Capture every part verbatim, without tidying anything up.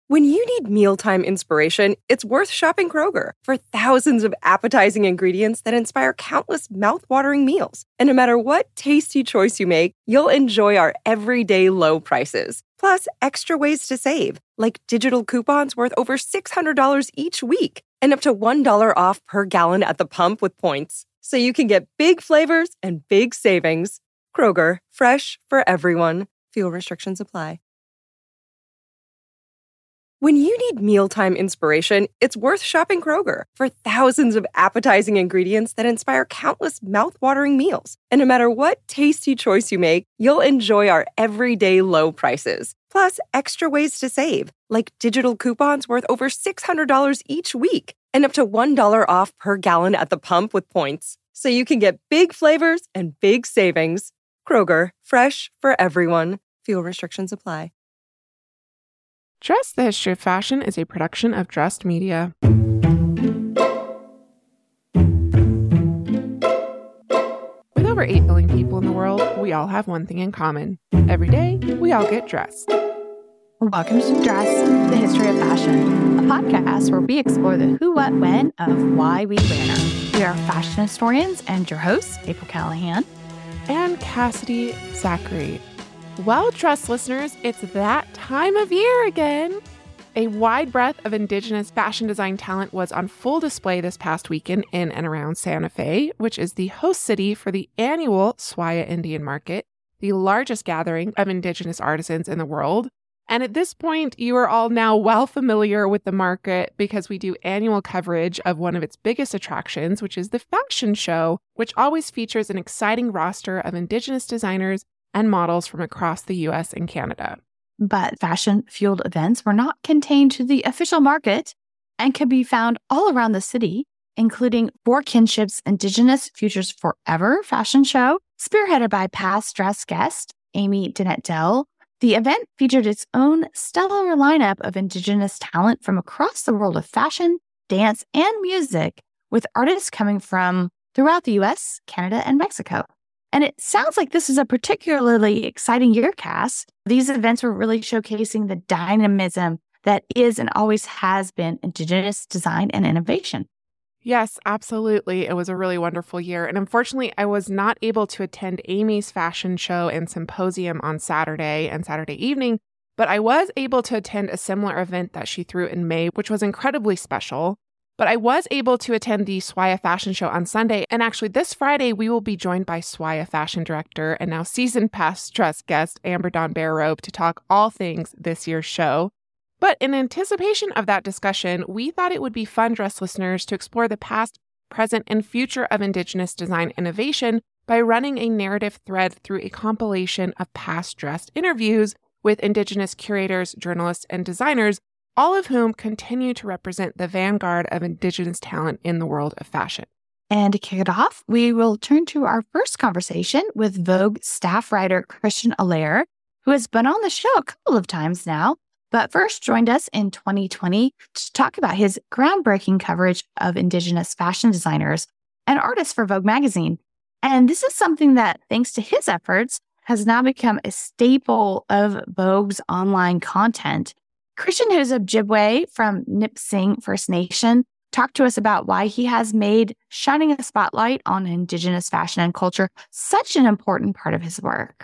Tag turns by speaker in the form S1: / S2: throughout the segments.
S1: When you need mealtime inspiration, it's worth shopping Kroger for thousands of appetizing ingredients that inspire countless mouth-watering meals. And no matter what tasty choice you make, you'll enjoy our everyday low prices. Plus, extra ways to save, like digital coupons worth over six hundred dollars each week and up to one dollar off per gallon at the pump with points. So you can get big flavors and big savings. Kroger, fresh for everyone. Fuel restrictions apply. When you need mealtime inspiration, it's worth shopping Kroger for thousands of appetizing ingredients that inspire countless mouth-watering meals. And no matter what tasty choice you make, you'll enjoy our everyday low prices. Plus, extra ways to save, like digital coupons worth over six hundred dollars each week and up to one dollar off per gallon at the pump with points. So you can get big flavors and big savings. Kroger, fresh for everyone. Fuel restrictions apply.
S2: Dress the History of Fashion is a production of Dressed Media. With over eight billion people in the world, we all have one thing in common. Every day, we all get dressed.
S3: Welcome to Dress the History of Fashion, a podcast where we explore the who, what, when of why we wear. We are fashion historians and your hosts, April Callahan
S2: and Cassidy Zachary. Well-dressed listeners, it's that time of year again. A wide breadth of Indigenous fashion design talent was on full display this past weekend in and around Santa Fe, which is the host city for the annual Swaya Indian Market, the largest gathering of Indigenous artisans in the world. And at this point, you are all now well familiar with the market because we do annual coverage of one of its biggest attractions, which is the fashion show, which always features an exciting roster of Indigenous designers and models from across the U S and Canada.
S3: But fashion-fueled events were not contained to the official market and can be found all around the city, including For Kinship's Indigenous Futures Forever fashion show, spearheaded by past dress guest Amy Dinette-Dell. The event featured its own stellar lineup of Indigenous talent from across the world of fashion, dance, and music, with artists coming from throughout the U S, Canada, and Mexico. And it sounds like this is a particularly exciting year, Cass. These events were really showcasing the dynamism that is and always has been Indigenous design and innovation.
S2: Yes, absolutely. It was a really wonderful year. And unfortunately, I was not able to attend Amy's fashion show and symposium on Saturday and Saturday evening, but I was able to attend a similar event that she threw in May, which was incredibly special. But I was able to attend the Swaya Fashion Show on Sunday, and actually this Friday, we will be joined by Swaya Fashion Director and now season past dress guest Amber Dawn Barerobe to talk all things this year's show. But in anticipation of that discussion, we thought it would be fun, dress listeners, to explore the past, present, and future of Indigenous design innovation by running a narrative thread through a compilation of past dress interviews with Indigenous curators, journalists, and designers, all of whom continue to represent the vanguard of Indigenous talent in the world of fashion.
S3: And to kick it off, we will turn to our first conversation with Vogue staff writer Christian Allaire, who has been on the show a couple of times now, but first joined us in twenty twenty to talk about his groundbreaking coverage of Indigenous fashion designers and artists for Vogue magazine. And this is something that, thanks to his efforts, has now become a staple of Vogue's online content. Christian, who's Ojibwe from Nipissing First Nation, talked to us about why he has made shining a spotlight on Indigenous fashion and culture such an important part of his work.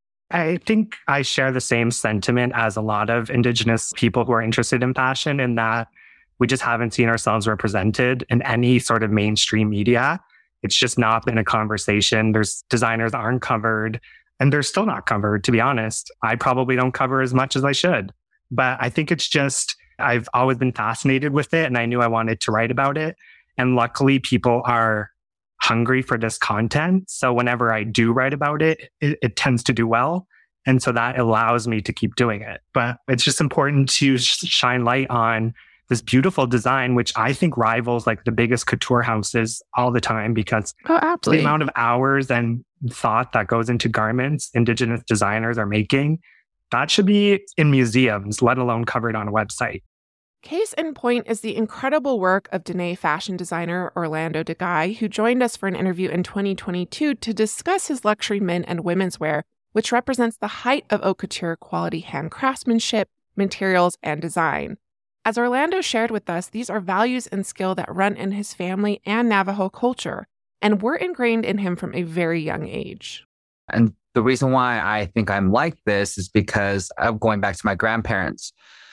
S4: I think I share the same sentiment as a lot of Indigenous people who are interested in fashion, in that we just haven't seen ourselves represented in any sort of mainstream media. It's just not been a conversation. There's designers that aren't covered, and they're still not covered, to be honest. I probably don't cover as much as I should. But I think it's just, I've always been fascinated with it, and I knew I wanted to write about it. And luckily, people are hungry for this content. So whenever I do write about it, it, it tends to do well. And so that allows me to keep doing it. But it's just important to sh- shine light on this beautiful design, which I think rivals like the biggest couture houses all the time, because
S3: oh, absolutely.
S4: the amount of hours and thought that goes into garments Indigenous designers are making, that should be in museums, let alone covered on a website.
S2: Case in point is the incredible work of Dene fashion designer Orlando DeGuy, who joined us for an interview in twenty twenty-two to discuss his luxury men and women's wear, which represents the height of haute couture quality hand craftsmanship, materials, and design. As Orlando shared with us, these are values and skill that run in his family and Navajo culture, and were ingrained in him from a very young age.
S5: And the reason why I think I'm like this is because of going back to my grandparents.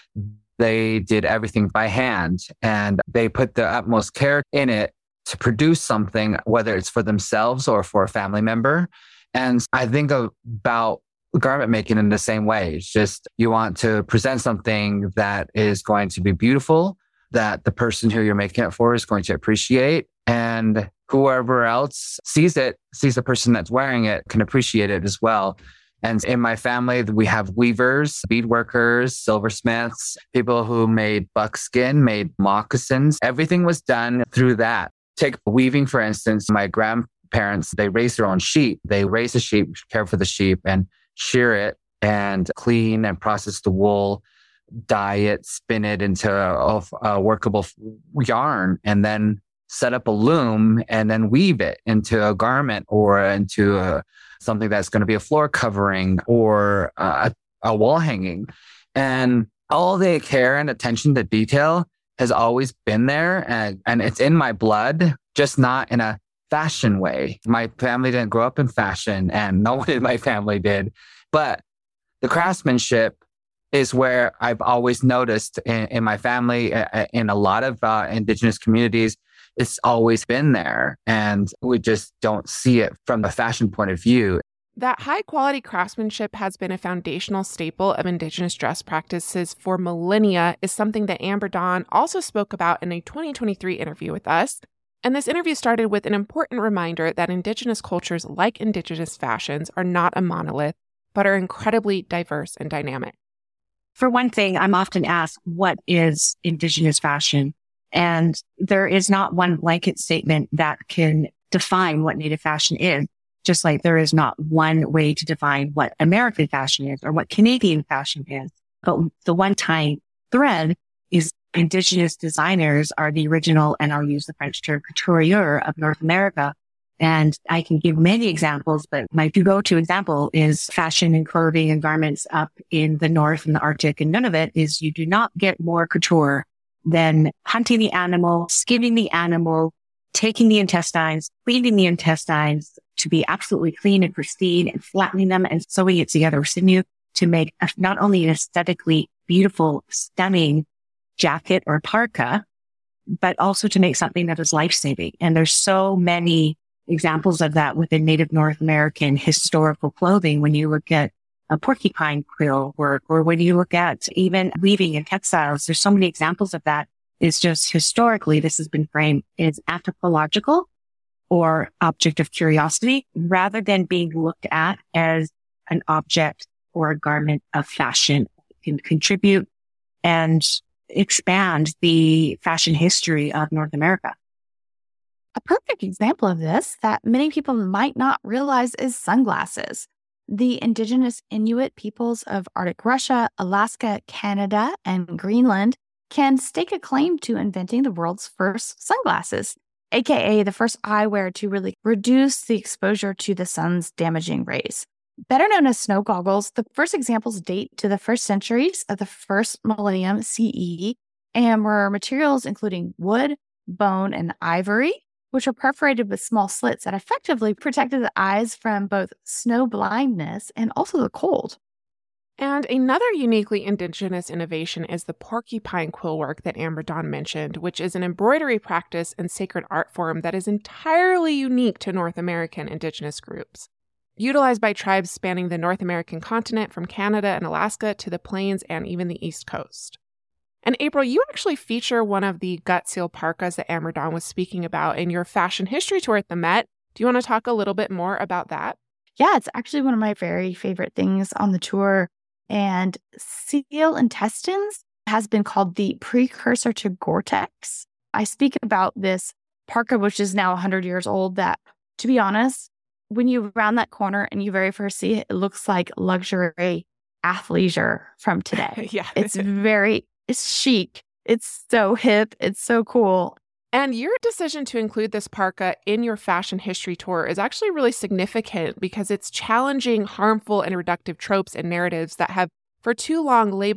S5: They did everything by hand, and they put the utmost care in it to produce something, whether it's for themselves or for a family member. And I think about garment making in the same way. It's just you want to present something that is going to be beautiful, that the person who you're making it for is going to appreciate, and whoever else sees it, sees the person that's wearing it, can appreciate it as well. And in my family, we have weavers, bead workers, silversmiths, people who made buckskin, made moccasins. Everything was done through that. Take weaving, for instance. My grandparents, they raised their own sheep. They raise the sheep, care for the sheep, and shear it and clean and process the wool, dye it, spin it into a, a workable yarn, and then set up a loom and then weave it into a garment or into a, something that's going to be a floor covering or a, a wall hanging. And all the care and attention to detail has always been there. And, and it's in my blood, just not in a fashion way. My family didn't grow up in fashion, and no one in my family did. But the craftsmanship is where I've always noticed in, in my family, in a lot of uh, Indigenous communities, it's always been there. And we just don't see it from the fashion point of view.
S2: That high-quality craftsmanship has been a foundational staple of Indigenous dress practices for millennia is something that Amber Dawn also spoke about in a twenty twenty-three interview with us. And this interview started with an important reminder that Indigenous cultures, like Indigenous fashions, are not a monolith, but are incredibly diverse and dynamic.
S6: For one thing, I'm often asked, what is Indigenous fashion? And there is not one blanket statement that can define what Native fashion is, just like there is not one way to define what American fashion is or what Canadian fashion is. But the one tying thread is Indigenous designers are the original, and I'll use the French term, couturier of North America. And I can give many examples, but my go-to example is fashion and clothing and garments up in the North and the Arctic. And none of it is, you do not get more couture than hunting the animal, skinning the animal, taking the intestines, cleaning the intestines to be absolutely clean and pristine, and flattening them and sewing it together with sinew to make a, not only an aesthetically beautiful, stunning jacket or parka, but also to make something that is life-saving. And there's so many examples of that within Native North American historical clothing. When you look at a porcupine quill work, or when you look at even weaving and textiles, there's so many examples of that. It's just historically, this has been framed as anthropological or object of curiosity, rather than being looked at as an object or a garment of fashion. It can contribute and expand the fashion history of North America.
S3: A perfect example of this that many people might not realize is sunglasses. The indigenous Inuit peoples of Arctic Russia, Alaska, Canada, and Greenland can stake a claim to inventing the world's first sunglasses, aka the first eyewear to really reduce the exposure to the sun's damaging rays. Better known as snow goggles, the first examples date to the first centuries of the first millennium C E and were materials including wood, bone, and ivory, which were perforated with small slits that effectively protected the eyes from both snow blindness and also the cold.
S2: And another uniquely Indigenous innovation is the porcupine quill work that Amber Dawn mentioned, which is an embroidery practice and sacred art form that is entirely unique to North American Indigenous groups. Utilized by tribes spanning the North American continent from Canada and Alaska to the plains and even the East Coast. And April, you actually feature one of the gut seal parkas that Amber Dawn was speaking about in your fashion history tour at the Met. Do you want to talk a little bit more about that?
S3: Yeah, it's actually one of my very favorite things on the tour. And seal intestines has been called the precursor to Gore-Tex. I speak about this parka, which is now one hundred years old, that, to be honest, when you round that corner and you very first see it, it looks like luxury athleisure from today.
S2: Yeah.
S3: It's very, it's chic. It's so hip. It's so cool.
S2: And your decision to include this parka in your fashion history tour is actually really significant because it's challenging harmful and reductive tropes and narratives that have for too long labeled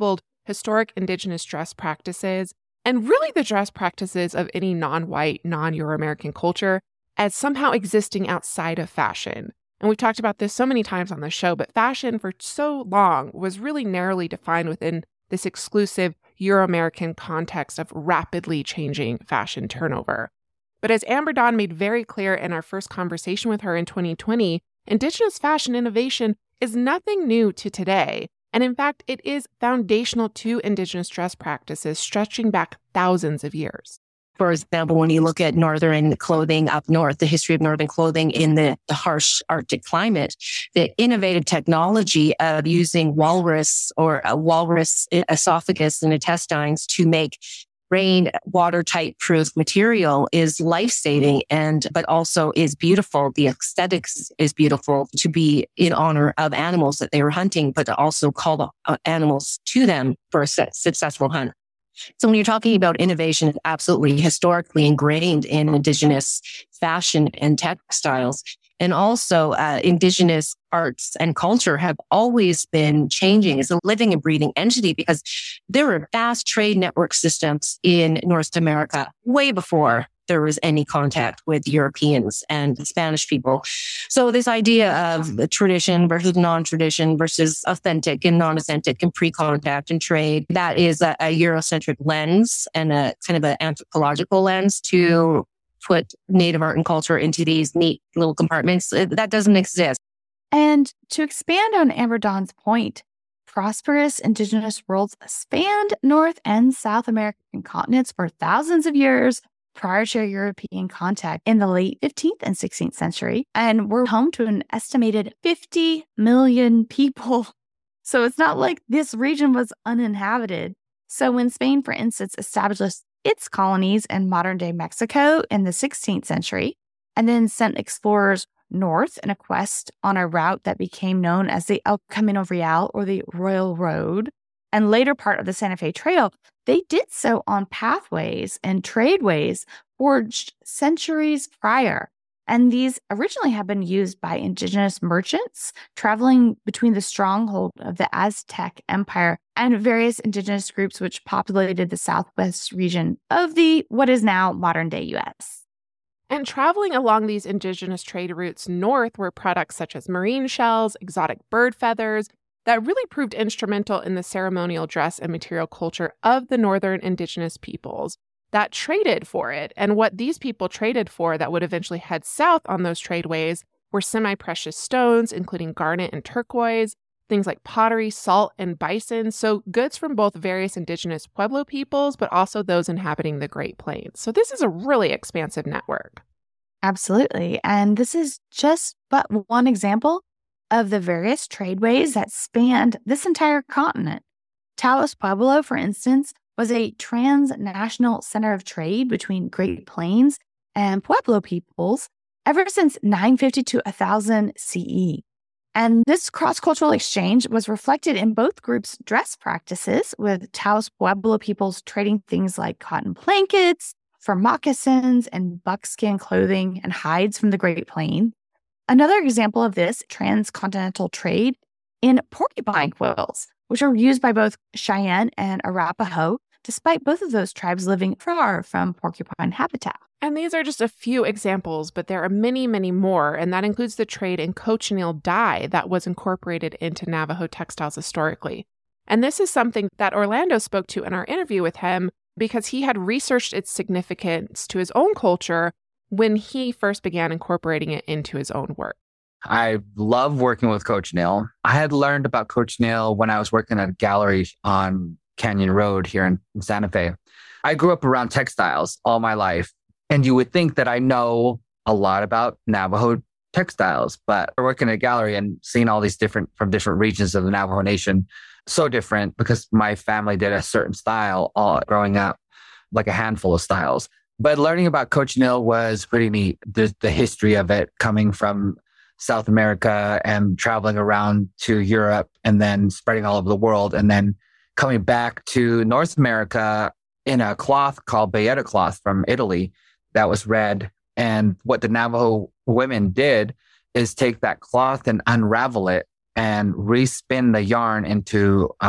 S2: historic indigenous dress practices, and really the dress practices of any non-white, non-Euro-American culture as somehow existing outside of fashion. And we've talked about this so many times on the show, but fashion for so long was really narrowly defined within this exclusive Euro-American context of rapidly changing fashion turnover. But as Amber Dawn made very clear in our first conversation with her in twenty twenty, indigenous fashion innovation is nothing new to today. And in fact, it is foundational to indigenous dress practices stretching back thousands of years.
S6: For example, when you look at northern clothing up north, the history of northern clothing in the, the harsh Arctic climate, the innovative technology of using walrus or a walrus esophagus and intestines to make rain watertight proof material is life-saving and but also is beautiful. The aesthetics is beautiful to be in honor of animals that they were hunting, but to also call the uh, animals to them for a su- successful hunt. So when you're talking about innovation, it's absolutely historically ingrained in indigenous fashion and textiles. And also uh, indigenous arts and culture have always been changing. It's a living and breathing entity because there were vast trade network systems in North America way before there was any contact with Europeans and Spanish people. So this idea of tradition versus non-tradition versus authentic and non-authentic and pre-contact and trade, that is a, a Eurocentric lens and a kind of an anthropological lens to put Native art and culture into these neat little compartments. That doesn't exist.
S3: And to expand on Amber Dawn's point, prosperous indigenous worlds spanned North and South American continents for thousands of years prior to European contact in the late fifteenth and sixteenth century, and were home to an estimated fifty million people. So it's not like this region was uninhabited. So when Spain, for instance, established its colonies in modern-day Mexico in the sixteenth century, and then sent explorers north in a quest on a route that became known as the El Camino Real or the Royal Road, and later part of the Santa Fe Trail, they did so on pathways and tradeways forged centuries prior. And these originally had been used by indigenous merchants traveling between the stronghold of the Aztec Empire and various indigenous groups which populated the southwest region of the what is now modern-day U S.
S2: And traveling along these indigenous trade routes north were products such as marine shells, exotic bird feathers, that really proved instrumental in the ceremonial dress and material culture of the northern indigenous peoples that traded for it. And what these people traded for that would eventually head south on those tradeways were semi-precious stones, including garnet and turquoise, things like pottery, salt, and bison. So goods from both various indigenous Pueblo peoples, but also those inhabiting the Great Plains. So this is a really expansive network.
S3: Absolutely. And this is just but one example of the various tradeways that spanned this entire continent. Taos Pueblo, for instance, was a transnational center of trade between Great Plains and Pueblo peoples ever since nine fifty to one thousand C E. And this cross-cultural exchange was reflected in both groups' dress practices, with Taos Pueblo peoples trading things like cotton blankets for moccasins and buckskin clothing and hides from the Great Plains. Another example of this transcontinental trade in porcupine quills, which are used by both Cheyenne and Arapaho, despite both of those tribes living far from porcupine habitat.
S2: And these are just a few examples, but there are many, many more, and that includes the trade in cochineal dye that was incorporated into Navajo textiles historically. And this is something that Orlando spoke to in our interview with him because he had researched its significance to his own culture when he first began incorporating it into his own work.
S5: I love working with cochineal. I had learned about cochineal when I was working at a gallery on Canyon Road here in Santa Fe. I grew up around textiles all my life, and you would think that I know a lot about Navajo textiles, but working at a gallery and seeing all these different from different regions of the Navajo Nation, so different because my family did a certain style all growing up, like a handful of styles. But learning about cochineal was pretty neat. The, the history of it coming from South America and traveling around to Europe and then spreading all over the world and then coming back to North America in a cloth called Bayeta cloth from Italy that was red. And what the Navajo women did is take that cloth and unravel it and respin the yarn into uh,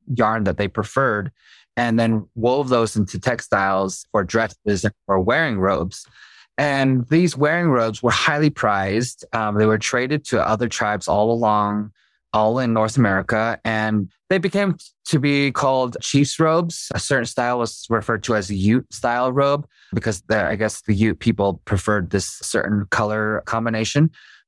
S5: yarn that they preferred, and then wove those into textiles for dresses and for wearing robes. And these wearing robes were highly prized. Um, they were traded to other tribes all along, all in North America, and they became to be called chief's robes. A certain style was referred to as a Ute style robe because the, I guess the Ute people preferred this certain color combination.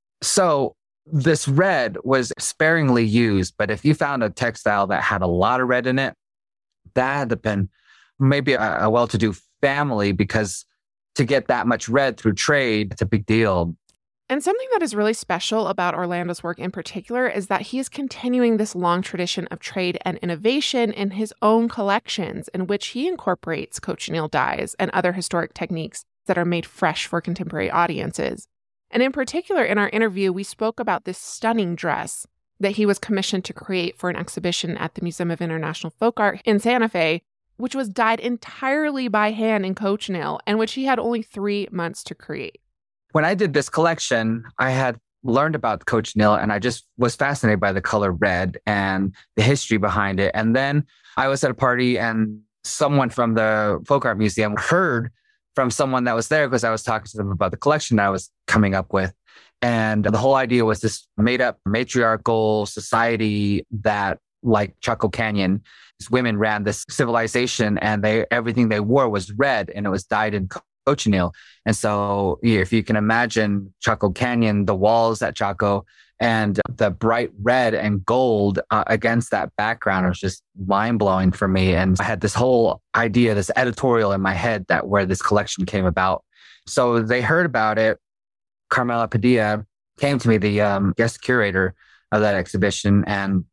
S5: So this red was sparingly used, but if you found a textile that had a lot of red in it, that had to been maybe a, a well-to-do family, because to get that much red through trade, it's a big deal.
S2: And something that is really special about Orlando's work in particular is that he is continuing this long tradition of trade and innovation in his own collections, in which he incorporates cochineal dyes and other historic techniques that are made fresh for contemporary audiences. And in particular, in our interview, we spoke about this stunning dress that he was commissioned to create for an exhibition at the Museum of International Folk Art in Santa Fe, which was dyed entirely by hand in cochineal, and which he had only three months to create.
S5: When I did this collection, I had learned about cochineal, and I just was fascinated by the color red and the history behind it. And then I was at a party, and someone from the Folk Art Museum heard from someone that was there, because I was talking to them about the collection I was coming up with. And the whole idea was this made up matriarchal society that, like Chaco Canyon, these women ran this civilization, and they everything they wore was red, and it was dyed in cochineal. And so if you can imagine Chaco Canyon, the walls at Chaco, and the bright red and gold uh, against that background was just mind-blowing for me. And I had this whole idea, this editorial in my head, that where this collection came about. So they heard about it. Carmela Padilla came to me, the um, guest curator of that exhibition, and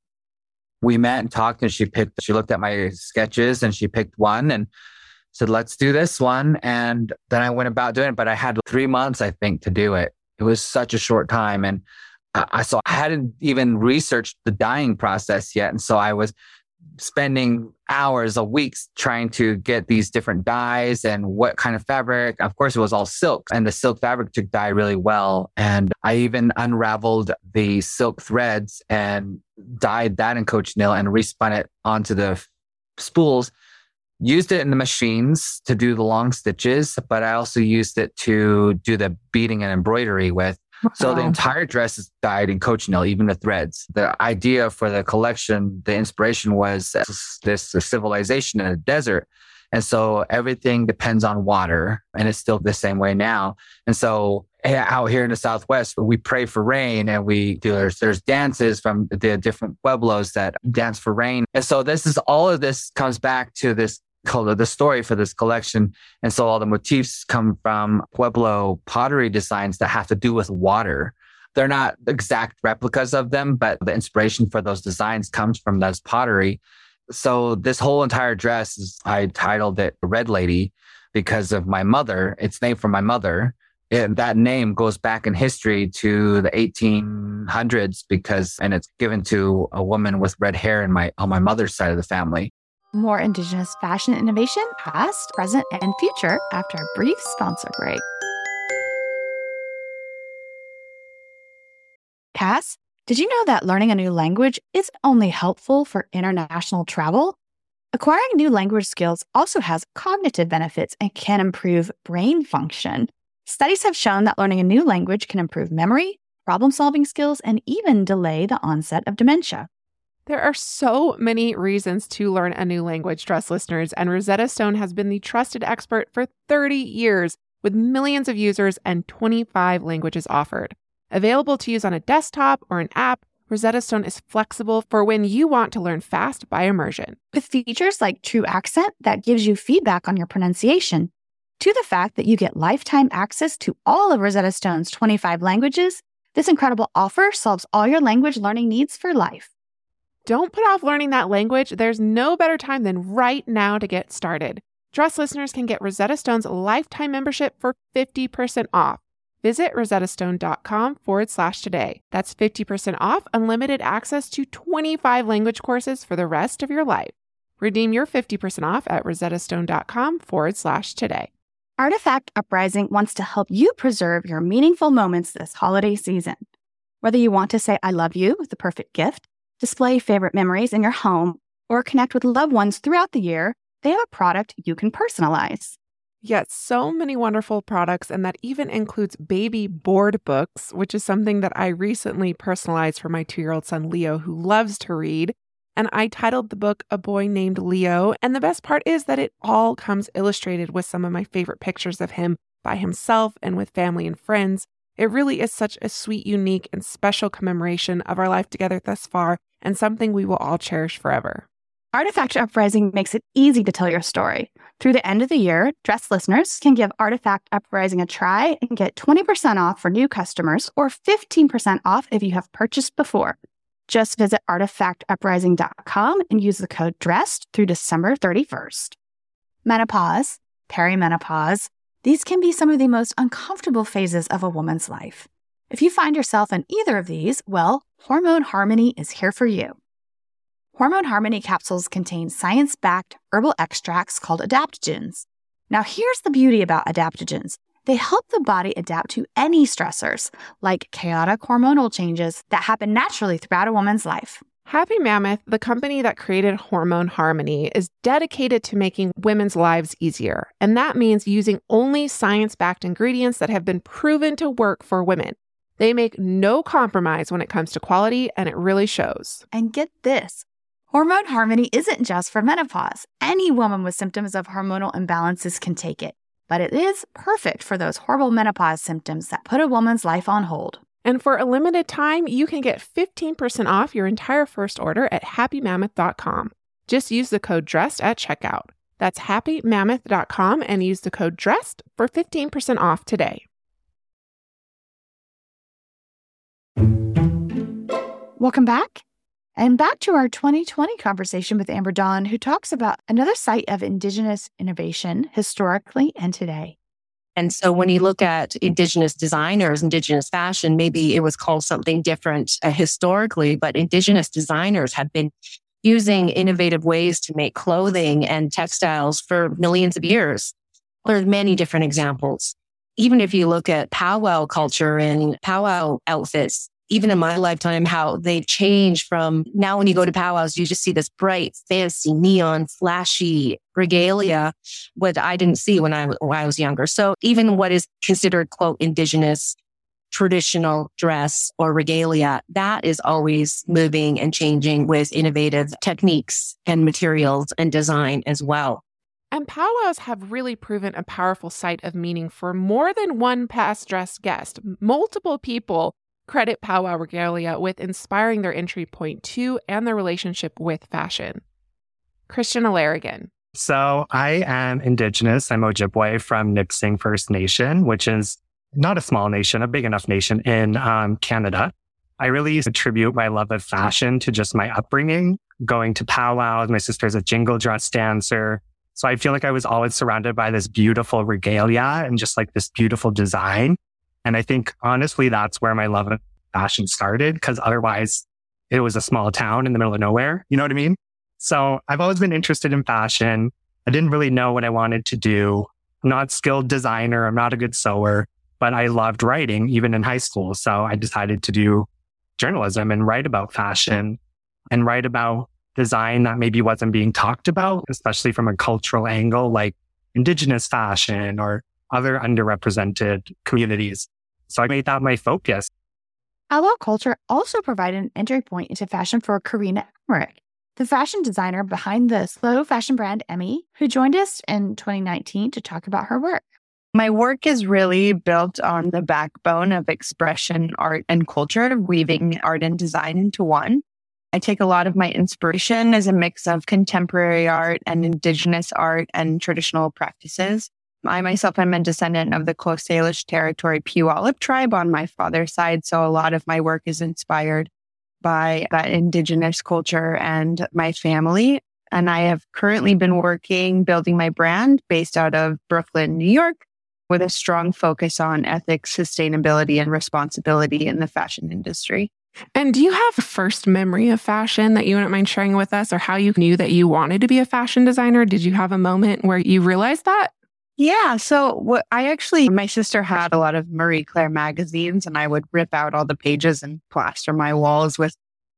S5: we met and talked, and she picked, she looked at my sketches and she picked one and said, let's do this one. And then I went about doing it, but I had three months, I think, to do it. It was such a short time. And I so I hadn't even researched the dyeing process yet. And so I was spending hours a week trying to get these different dyes and what kind of fabric. Of course, it was all silk, and the silk fabric took dye really well. And I even unraveled the silk threads and dyed that in cochineal and respun it onto the spools. Used it in the machines to do the long stitches, but I also used it to do the beading and embroidery with. Wow. So the entire dress is dyed in cochineal, even the threads. The idea for the collection, the inspiration was this civilization in a desert. And so everything depends on water, and it's still the same way now. And so out here in the Southwest, we pray for rain, and we do, there's, there's dances from the different pueblos that dance for rain. And so this is, all of this comes back to this called the story for this collection. And so all the motifs come from Pueblo pottery designs that have to do with water. They're not exact replicas of them, but the inspiration for those designs comes from those pottery. So this whole entire dress is, I titled it Red Lady because of my mother. It's named for my mother. And that name goes back in history to the eighteen hundreds because, and it's given to a woman with red hair in my, on my mother's side of the family.
S3: More Indigenous fashion innovation, past, present, and future after a brief sponsor break. Cass, did you know that learning a new language isn't only helpful for international travel? Acquiring new language skills also has cognitive benefits and can improve brain function. Studies have shown that learning a new language can improve memory, problem-solving skills, and even delay the onset of dementia.
S2: There are so many reasons to learn a new language, Dress listeners, and Rosetta Stone has been the trusted expert for thirty years with millions of users and twenty-five languages offered. Available to use on a desktop or an app, Rosetta Stone is flexible for when you want to learn fast by immersion.
S3: With features like True Accent that gives you feedback on your pronunciation, to the fact that you get lifetime access to all of Rosetta Stone's twenty-five languages, this incredible offer solves all your language learning needs for life.
S2: Don't put off learning that language. There's no better time than right now to get started. Dress listeners can get Rosetta Stone's lifetime membership for fifty percent off. Visit rosettastone.com forward slash today. That's fifty percent off unlimited access to twenty-five language courses for the rest of your life. Redeem your fifty percent off at rosettastone.com forward slash today.
S3: Artifact Uprising wants to help you preserve your meaningful moments this holiday season. Whether you want to say I love you with the perfect gift, display favorite memories in your home, or connect with loved ones throughout the year, they have a product you can personalize.
S2: Yet so many wonderful products, and that even includes baby board books, which is something that I recently personalized for my two-year-old son, Leo, who loves to read. And I titled the book A Boy Named Leo. And the best part is that it all comes illustrated with some of my favorite pictures of him by himself and with family and friends. It really is such a sweet, unique, and special commemoration of our life together thus far, and something we will all cherish forever.
S3: Artifact Uprising makes it easy to tell your story. Through the end of the year, Dress listeners can give Artifact Uprising a try and get twenty percent off for new customers or fifteen percent off if you have purchased before. Just visit artifact uprising dot com and use the code DRESSED through December thirty-first. Menopause, perimenopause, these can be some of the most uncomfortable phases of a woman's life. If you find yourself in either of these, well, Hormone Harmony is here for you. Hormone Harmony capsules contain science-backed herbal extracts called adaptogens. Now, here's the beauty about adaptogens. They help the body adapt to any stressors, like chaotic hormonal changes that happen naturally throughout a woman's life.
S2: Happy Mammoth, the company that created Hormone Harmony, is dedicated to making women's lives easier. And that means using only science-backed ingredients that have been proven to work for women. They make no compromise when it comes to quality, and it really shows.
S3: And get this. Hormone Harmony isn't just for menopause. Any woman with symptoms of hormonal imbalances can take it. But it is perfect for those horrible menopause symptoms that put a woman's life on hold.
S2: And for a limited time, you can get fifteen percent off your entire first order at happy mammoth dot com. Just use the code DRESSED at checkout. That's happy mammoth dot com and use the code DRESSED for fifteen percent off today.
S3: Welcome back. And back to our twenty twenty conversation with Amber Dawn, who talks about another site of Indigenous innovation historically and today.
S6: And so when you look at Indigenous designers, Indigenous fashion, maybe it was called something different uh, historically, but Indigenous designers have been using innovative ways to make clothing and textiles for millions of years. There's many different examples. Even if you look at powwow culture and powwow outfits, even in my lifetime, how they change from now when you go to powwows, you just see this bright, fancy, neon, flashy regalia, what I didn't see when I, when I was younger. So even what is considered, quote, Indigenous traditional dress or regalia, that is always moving and changing with innovative techniques and materials and design as well.
S2: And powwows have really proven a powerful site of meaning for more than one past dress guest. Multiple people credit powwow regalia with inspiring their entry point to and their relationship with fashion. Christian Alarigan.
S4: So I am Indigenous. I'm Ojibwe from Nipissing First Nation, which is not a small nation, a big enough nation in um, Canada. I really attribute my love of fashion to just my upbringing, going to powwows. My sister's a jingle dress dancer. So I feel like I was always surrounded by this beautiful regalia and just like this beautiful design. And I think, honestly, that's where my love of fashion started, because otherwise it was a small town in the middle of nowhere. You know what I mean? So I've always been interested in fashion. I didn't really know what I wanted to do. I'm not a skilled designer. I'm not a good sewer, but I loved writing even in high school. So I decided to do journalism and write about fashion and write about design that maybe wasn't being talked about, especially from a cultural angle, like Indigenous fashion or other underrepresented communities. So I made that my focus.
S3: Powwow culture also provided an entry point into fashion for Karina Emmerich, the fashion designer behind the slow fashion brand Emmy, who joined us in twenty nineteen to talk about her work.
S7: My work is really built on the backbone of expression, art, and culture, weaving art and design into one. I take a lot of my inspiration as a mix of contemporary art and Indigenous art and traditional practices. I myself am a descendant of the Coast Salish Territory Puyallup tribe on my father's side, so a lot of my work is inspired by that Indigenous culture and my family. And I have currently been working, building my brand based out of Brooklyn, New York, with a strong focus on ethics, sustainability, and responsibility in the fashion industry.
S2: And do you have a first memory of fashion that you wouldn't mind sharing with us, or how you knew that you wanted to be a fashion designer? Did you have a moment where you realized that?
S7: Yeah. So what I actually, my sister had a lot of Marie Claire magazines, and I would rip out all the pages and plaster my walls with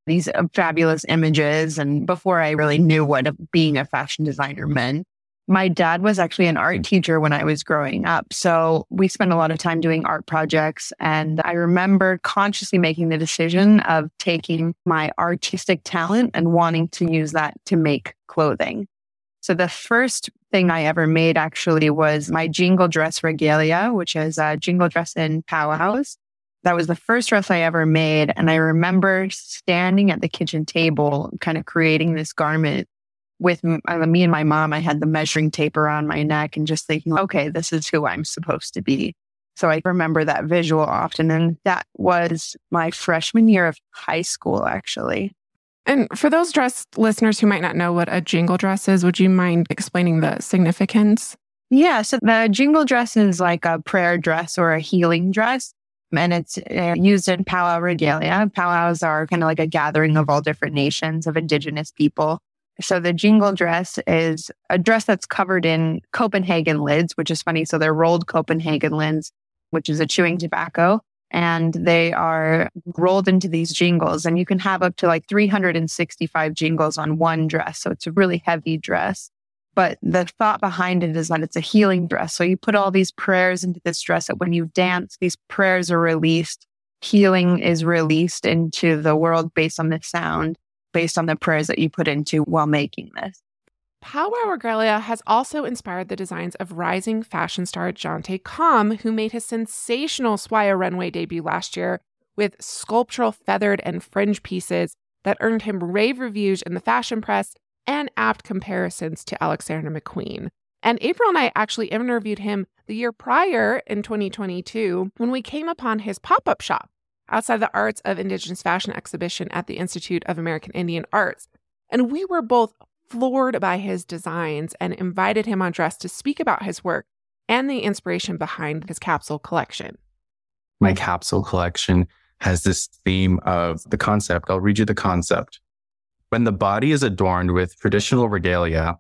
S7: these fabulous images. And before I really knew what being a fashion designer meant, my dad was actually an art teacher when I was growing up. So we spent a lot of time doing art projects. And I remember consciously making the decision of taking my artistic talent and wanting to use that to make clothing. So the first thing I ever made actually was my jingle dress regalia, which is a jingle dress in powwows. That was the first dress I ever made. And I remember standing at the kitchen table, kind of creating this garment with uh, me and my mom. I had the measuring tape around my neck and just thinking, okay, this is who I'm supposed to be. So I remember that visual often. And that was my freshman year of high school, actually.
S2: And for those dress listeners who might not know what a jingle dress is, would you mind explaining the significance?
S7: Yeah, so the jingle dress is like a prayer dress or a healing dress. And it's uh, used in powwow regalia. Powwows are kind of like a gathering of all different nations of indigenous people. So the jingle dress is a dress that's covered in Copenhagen lids, which is funny. So they're rolled Copenhagen lids, which is a chewing tobacco. And they are rolled into these jingles. And you can have up to like three hundred sixty-five jingles on one dress. So it's a really heavy dress. But the thought behind it is that it's a healing dress. So you put all these prayers into this dress that when you dance, these prayers are released. Healing is released into the world based on the sound, based on the prayers that you put into while making this.
S2: Powwow regalia has also inspired the designs of rising fashion star Jonte Kom, who made his sensational Swaya runway debut last year with sculptural feathered and fringe pieces that earned him rave reviews in the fashion press and apt comparisons to Alexander McQueen. And April and I actually interviewed him the year prior in twenty twenty-two when we came upon his pop-up shop outside the Arts of Indigenous Fashion exhibition at the Institute of American Indian Arts. And we were both floored by his designs and invited him on Dress to speak about his work and the inspiration behind his capsule collection.
S8: My capsule collection has this theme of the concept. I'll read you the concept. When the body is adorned with traditional regalia,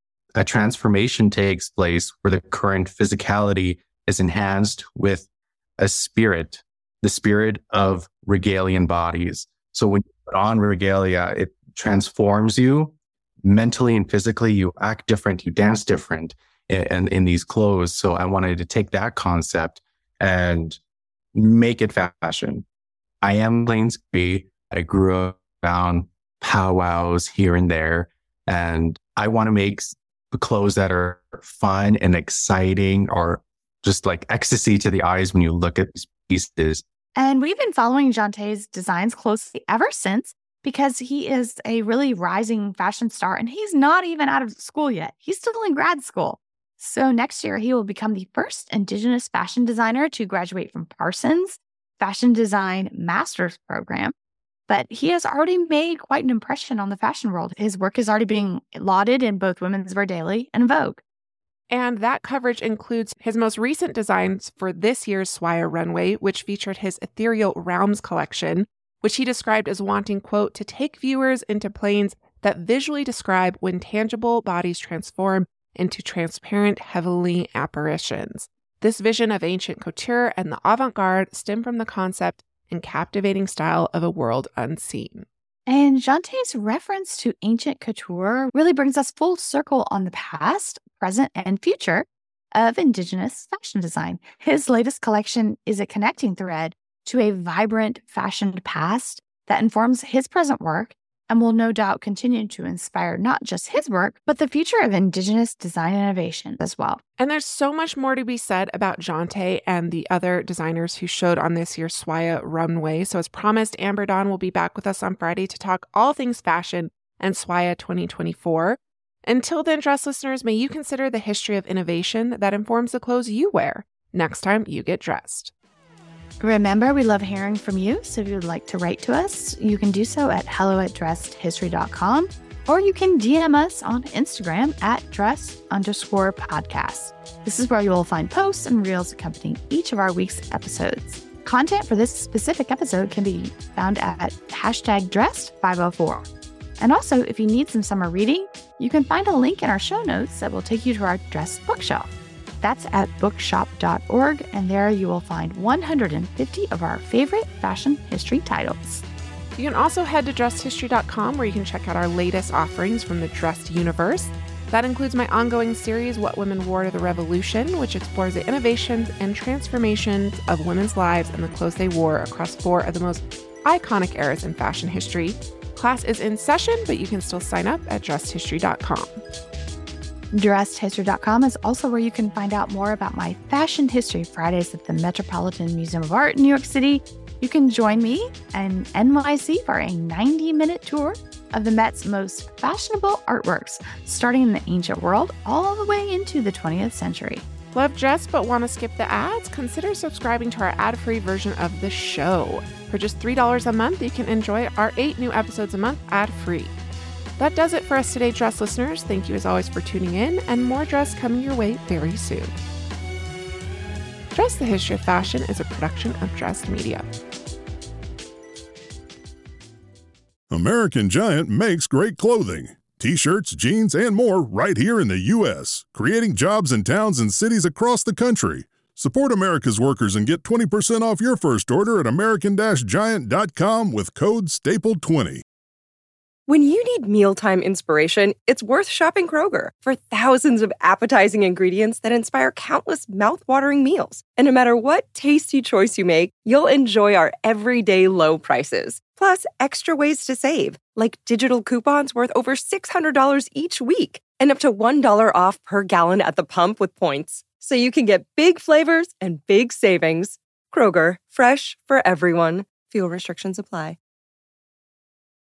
S8: a transformation takes place where the current physicality is enhanced with a spirit, the spirit of regalian bodies. So when you put on regalia, it transforms you mentally and physically. You act different, you dance different in, in, in these clothes. So I wanted to take that concept and make it fashion. I am Plainsby. I grew up around powwows here and there, and I want to make clothes that are fun and exciting, or just like ecstasy to the eyes when you look at these pieces.
S3: And we've been following Jonte's designs closely ever since, because he is a really rising fashion star and he's not even out of school yet. He's still in grad school. So next year, he will become the first Indigenous fashion designer to graduate from Parsons Fashion Design Master's Program. But he has already made quite an impression on the fashion world. His work is already being lauded in both Women's Wear Daily and Vogue.
S2: And that coverage includes his most recent designs for this year's Swaya runway, which featured his Ethereal Realms collection, which he described as wanting, quote, to take viewers into planes that visually describe when tangible bodies transform into transparent heavenly apparitions. This vision of ancient couture and the avant-garde stem from the concept and captivating style of a world unseen.
S3: And Jonte's reference to ancient couture really brings us full circle on the past, present, and future of Indigenous fashion design. His latest collection is a connecting thread to a vibrant fashioned past that informs his present work and will no doubt continue to inspire not just his work, but the future of Indigenous design innovation as well.
S2: And there's so much more to be said about Jonte and the other designers who showed on this year's Swaya runway. So as promised, Amber Dawn will be back with us on Friday to talk all things fashion and Swaya twenty twenty-four. Until then, dress listeners, may you consider the history of innovation that informs the clothes you wear next time you get dressed.
S3: Remember, we love hearing from you, so if you would like to write to us, you can do so at hello at dressed history dot com, or you can D M us on Instagram at dress underscore podcast. This is where you will find posts and reels accompanying each of our week's episodes. Content for this specific episode can be found at hashtag dressed five oh four. And also, if you need some summer reading, you can find a link in our show notes that will take you to our Dressed bookshelf. That's at bookshop dot org, and there you will find one hundred fifty of our favorite fashion history titles.
S2: You can also head to dressed history dot com where you can check out our latest offerings from the Dressed universe. That includes my ongoing series, What Women Wore to the Revolution, which explores the innovations and transformations of women's lives and the clothes they wore across four of the most iconic eras in fashion history. Class is in session, but you can still sign up at dressed history dot com.
S3: dressed history dot com is also where you can find out more about my Fashion History Fridays at the Metropolitan Museum of Art in New York City. You can join me and N Y C for a ninety-minute tour of the Met's most fashionable artworks, starting in the ancient world all the way into the twentieth century.
S2: Love Dress but want to skip the ads? Consider subscribing to our ad-free version of the show. For just three dollars a month, you can enjoy our eight new episodes a month ad-free. That does it for us today, Dress listeners. Thank you as always for tuning in, and more Dress coming your way very soon. Dress the History of Fashion is a production of Dressed Media.
S9: American Giant makes great clothing. T-shirts, jeans, and more right here in the U S, creating jobs in towns and cities across the country. Support America's workers and get twenty percent off your first order at american giant dot com with code staple twenty.
S1: When you need mealtime inspiration, it's worth shopping Kroger for thousands of appetizing ingredients that inspire countless mouth-watering meals. And no matter what tasty choice you make, you'll enjoy our everyday low prices. Plus, extra ways to save, like digital coupons worth over six hundred dollars each week and up to one dollar off per gallon at the pump with points. So you can get big flavors and big savings. Kroger, fresh for everyone. Fuel restrictions apply.